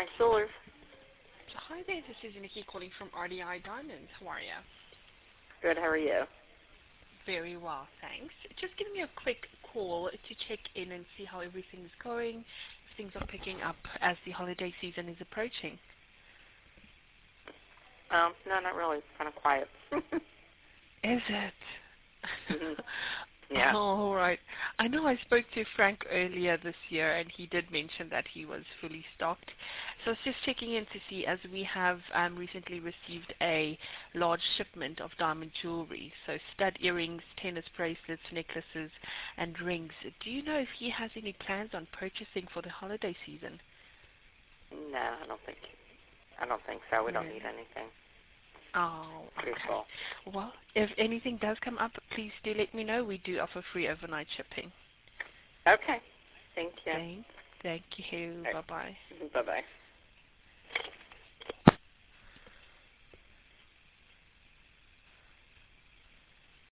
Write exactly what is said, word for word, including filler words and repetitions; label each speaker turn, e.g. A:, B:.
A: Frank Jewelers.
B: Hi there, this is Nikki calling from R D I Diamonds. How are you?
A: Good, how are you?
B: Very well, thanks. Just giving you a quick call to check in and see how everything's going, if things are picking up as the holiday season is approaching.
A: Um, no, not really. It's kind of quiet.
B: Is it?
A: Mhm. Yeah.
B: Oh, all right. I know I spoke to Frank earlier this year, and he did mention that he was fully stocked. So I was just checking in to see, as we have um, recently received a large shipment of diamond jewelry, so stud earrings, tennis bracelets, necklaces, and rings. Do you know if he has any plans on purchasing for the holiday season?
A: No, I don't think. I don't think so. We don't
B: Really?
A: need anything.
B: Oh,
A: Pretty
B: okay.
A: full.
B: Well, if anything does come up, please do let me know. We do offer free overnight shipping.
A: Okay. Thank you.
B: Thank, thank you.
A: Right.
B: Bye-bye.
A: Bye bye.